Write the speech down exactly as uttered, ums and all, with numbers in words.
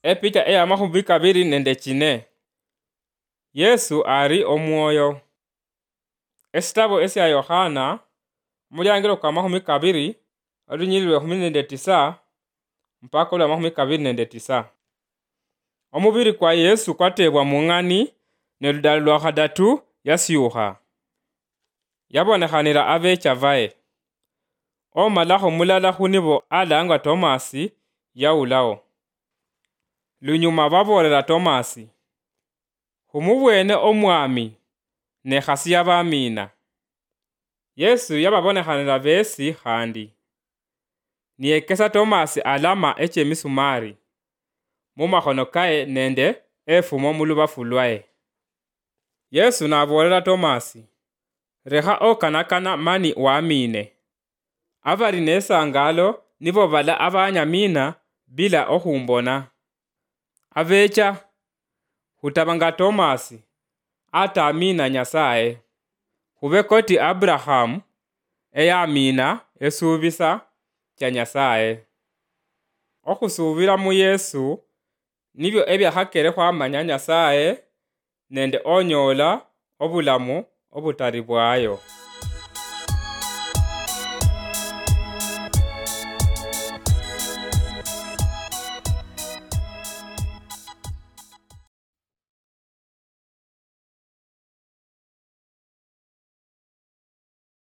Epicha eya mahumi kabiri nende chine. Yesu ari omwoyo. Esitabo esya Yohana mulyangiro kwa mahumi kabiri olunyililwe humi nende tisa mpaka lwa mahumi kabiri nende tisa. Omubiri kwa Yesu kwatebwa mung'ani ne ludala lwa hadatu yasyuha. Yabonekhanila abecha vae. Omalaho mulala hunibo alangwa Tomasi yaulawo. Lunyuma babolela Tomasi, humubwene omwami ne khasi yabamina. Yesu yababonekhanila besi khandi. Niyekesa Tomasi alama eche misumari mumakhono kae nende efumo mulubafu lwae. Yesu nabolela Tomasi, rekha okanakana mani wamine. Abali nesangalo nibo bala abanyamina bila ohumbona. Abecha hutabanga Tomasi atamina Nyasaye. Hube koti Abraham eyamina esubisa kya Nyasaye. Okusubila mu Yesu nibyo ebyahakele khwamanya Nyasaye nende onyola obulamu obutali bwayo.